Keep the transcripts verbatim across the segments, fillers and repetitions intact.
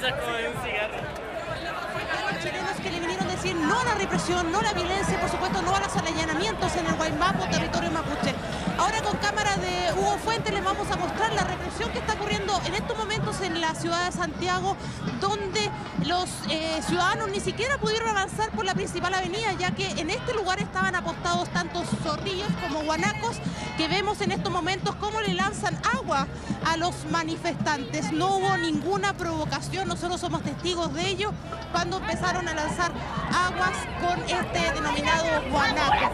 Chilenos que le vinieron a decir no a la represión, no a la violencia, por supuesto no a los allanamientos en el Guaymapo, territorio mapuche. Ahora con cámara de Hugo Fuentes les vamos a mostrar la represión que está ocurriendo en estos momentos en la ciudad de Santiago, donde los eh, ciudadanos ni siquiera pudieron avanzar por la principal avenida, ya que en este lugar estaban apostados tanto zorrillos como guanacos, que vemos en estos momentos cómo le lanzan agua a los manifestantes. No hubo ninguna provocación, nosotros somos testigos de ello, cuando empezaron a lanzar aguas con este denominado guanaco.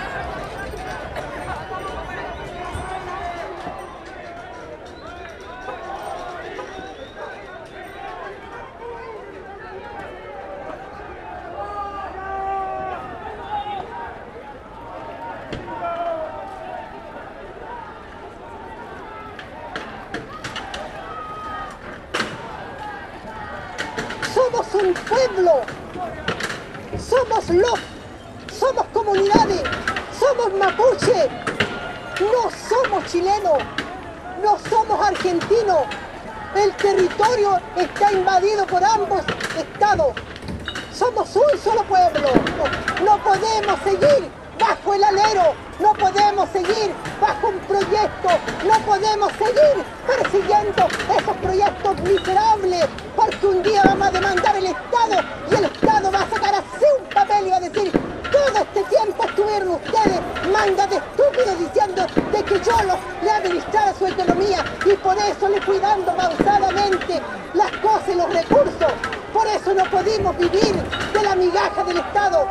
Somos un pueblo, somos los, somos comunidades, somos mapuche, no somos chilenos, no somos argentinos. El territorio está invadido por ambos estados. Somos un solo pueblo, no podemos seguir bajo el alero, no podemos seguir bajo un proyecto, no podemos seguir persiguiendo esos proyectos miserables, porque un día vamos a demandar el Estado y el Estado va a sacar así un papel y va a decir: todo este tiempo estuvieron ustedes, manga de estúpidos, diciendo de que yo los, le administrara su economía y por eso le fui dando pausadamente las cosas y los recursos. Por eso no pudimos vivir de la migaja del Estado.